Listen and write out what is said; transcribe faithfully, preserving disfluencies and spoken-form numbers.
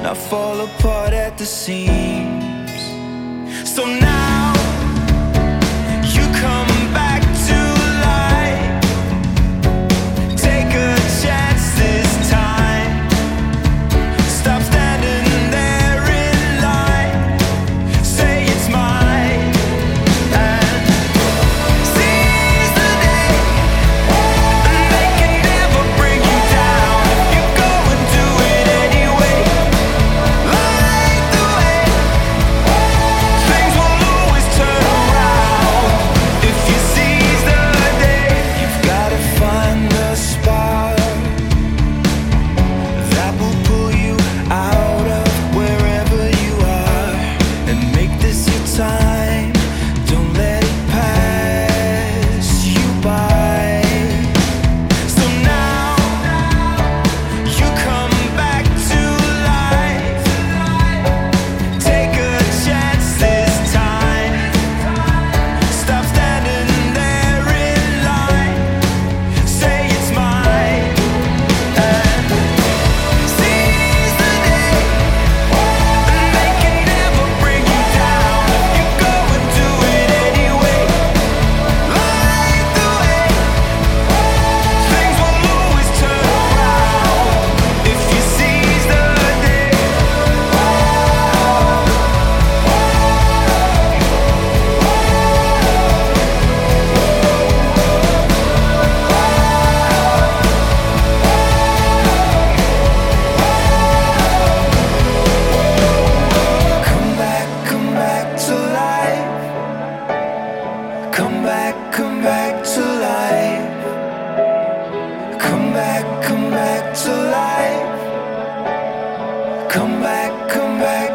I fall apart at the seams. So now you come back to life. Take a chance this time. Stop standing there in line. Say it's mine and seize the day. And they can never bring you down if you go and do it anyway. Light the way. Things will always turn around if you seize the day. You've gotta find the spark that will pull you out of wherever you are and make this your time. Don't let it pass you by. So now you come back to life. Take a chance this time. Stop standing there in line. Say it's mine and seize the day. And they can never bring you down if you go and do it anyway. Light the way. Things will always turn around if you seize the day. Come back, come back to life. Come back, come back to life. Come back, come back to life. Come back, come back